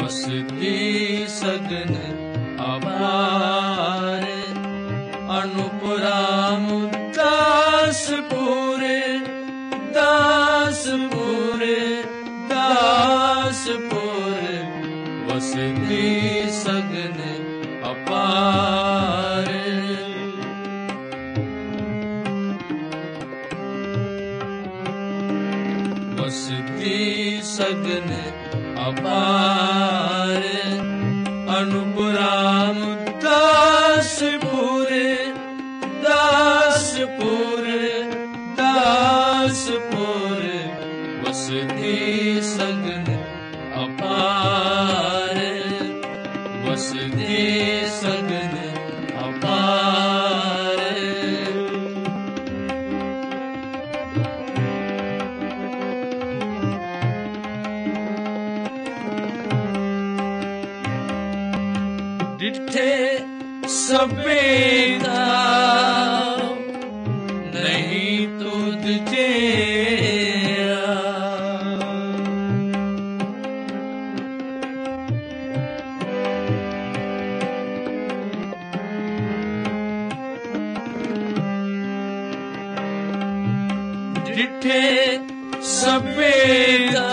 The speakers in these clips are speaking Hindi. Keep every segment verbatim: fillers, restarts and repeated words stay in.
वसती सगन अपार अनुपराम दास पूरे दास पूरे दास पूरे वसती सगन अपार वसती सगन अपार अनुपराम दास पूरे दास पूरे दास पूरे वसती सगन अपार वसती सगन अपार डिठे सवेदा नहीं तुझे डिठे सवेदा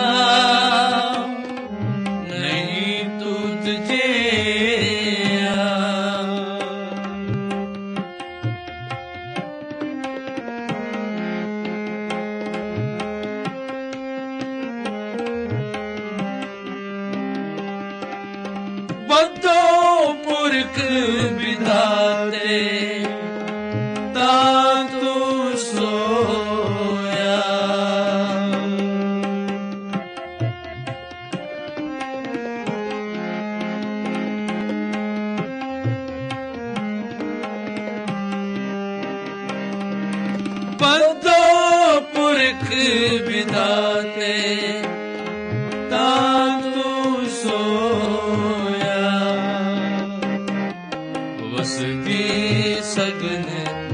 नहीं तुझे बदो पुरख विधाते तातु सोया बदो पुरख विधाते तातु सोया वसती सगन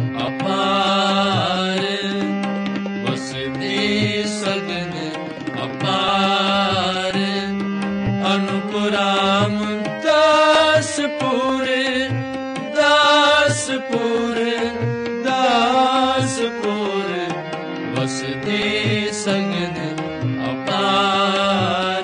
अपार वसती सगन अपार अनुपराम दास पूरे दास पूरे दास पूरे वसती सगन अपार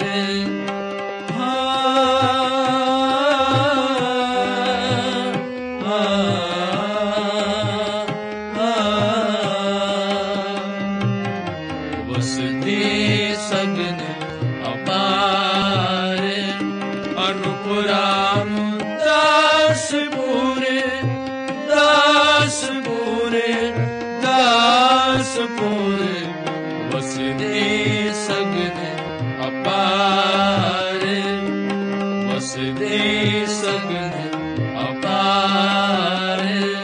वसती सगन अपार अनुपराम दास पूरे दास पूरे दास पूरे वसती सगन अपार वसती सगन अपार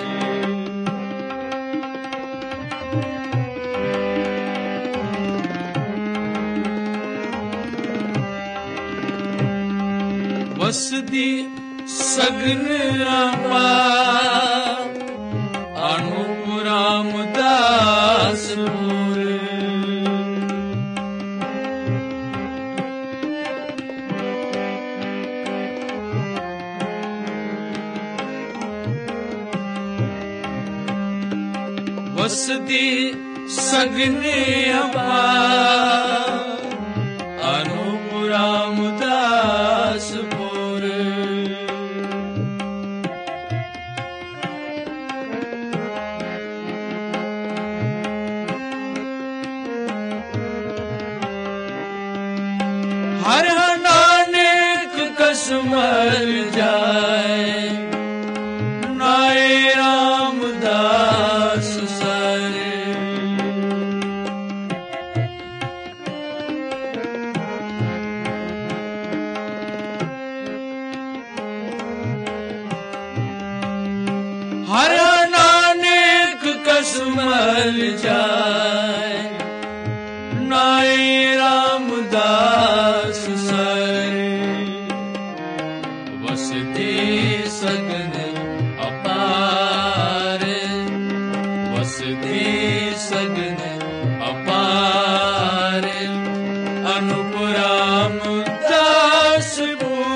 वसती सगन अपार अनुपराम दास पूरे वसती सगन अपार अनुपराम दास पूरे हर नानक कसमल जाए नाए रामदास सारे हर नानक कसमल जाए नाए रामदास सारे वसती सगन अपार वसती सगन अपार अनुपराम दास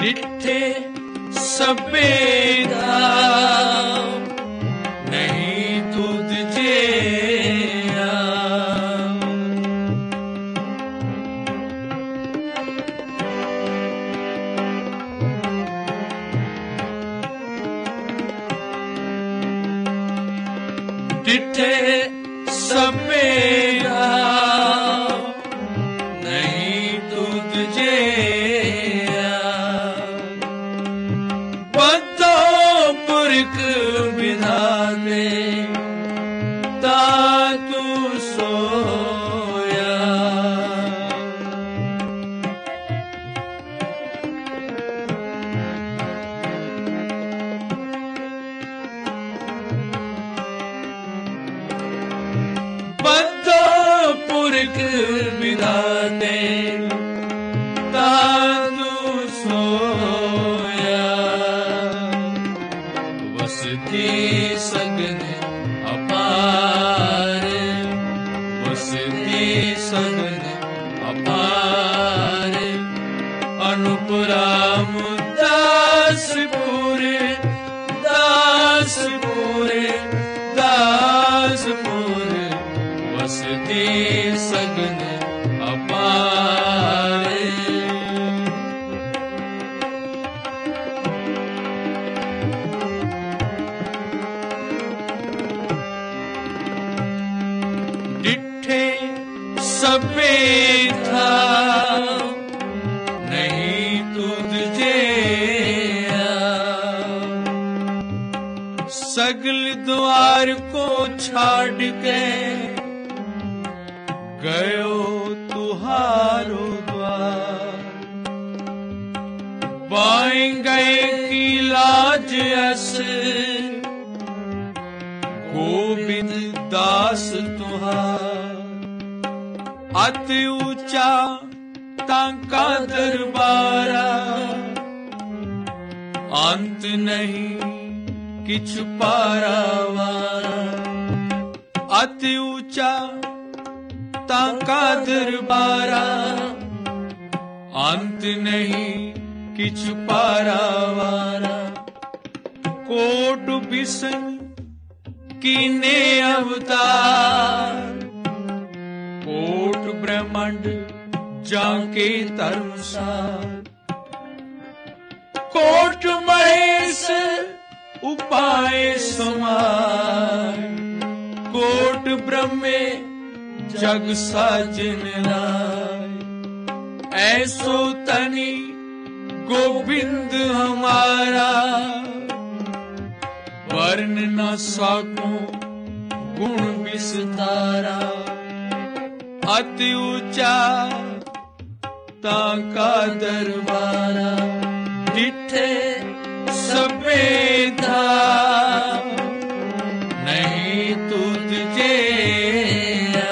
डिठे सबेदा नहीं तुझ जेया डिठे सबेदा नहीं तुझ जेया बतो पुरख विधाने ता तू सोया बतो पुरख विधाने ता तू सोया वसती सगन अपार वसती सगन अपार अनुपराम दासपुर दासपुर दासपुर वसती सगन अपार डिठे सबेदा नहीं तुझ जेया सगल द्वार को छाड़ के गयो तुहारो द्वार बाएं गए की लाज अस गोविंद दास तुहार अति ऊंचा तांका दरबारा अंत नहीं किछ पारावारा अति ऊंचा तांका दरबारा अंत नहीं किछ पारावारा कोट बिसन कीने अवतार कोट ब्रह्मांड जाके धर्मसार कोट महेश उपाय समाय कोट ब्रह्मे जग साजन राय ऐसो तनी गोविंद हमारा वर्ण न साको गुण विस्तारा अति ऊंचा ताका दरबारा डिठे सबेदा नहीं तुझ जेया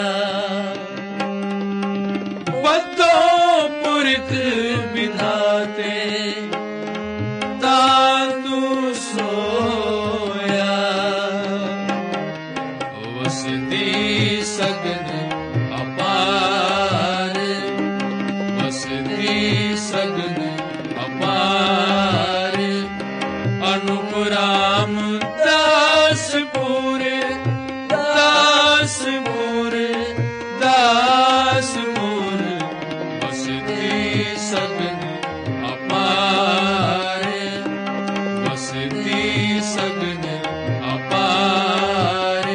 बतो पुरख विधाते ता तू सोया वसती सगन अपार वसती सगन अपार अनुपराम दासपुर दासपुर दासपुर वसती सगन अपार वसती सगन अपार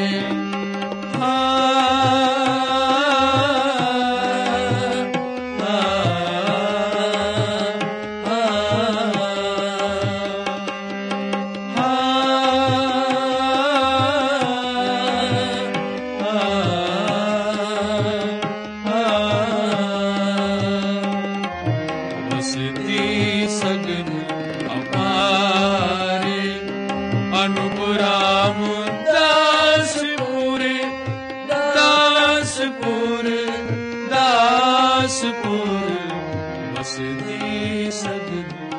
वसती सगन अपार अनुपराम दासपुर दासपुर दासपुर वसती सगन